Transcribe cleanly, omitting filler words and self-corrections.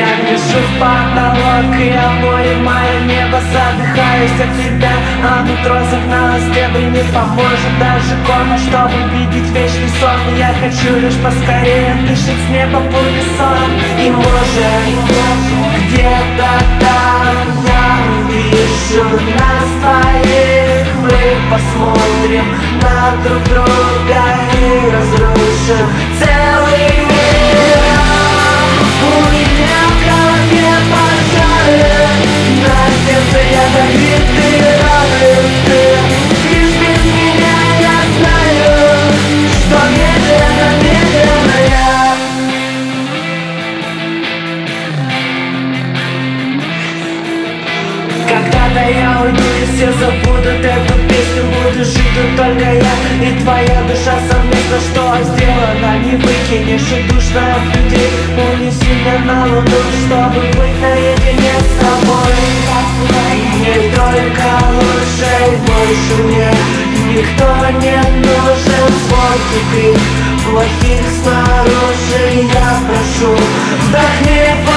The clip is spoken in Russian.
Я гляжу в потолок и обои мое небо. Задыхаюсь от тебя, а нутро загналось в дебри. Не поможет даже кома, чтобы видеть вечный сон. Я хочу лишь поскорее дышать с неба в унисон. И может где-то там я увижу нас двоих. Мы посмотрим на друг друга и разрушим целый мир. У меня в голове пожары, на сердце ядовитые раны. Ты лишь без меня, я знаю, что медленно, медленно я. Когда-то я уйду и все забудут эту песню. Буду жить тут только я и твоя душа совместно. Что сделано, не выкинешь, и душно от людей. Унеси меня на луну, чтобы быть наедине с тобой. Не только лучше, больше мне никто не нужен. Звонкий крик плохих снаружи, я прошу, вдохни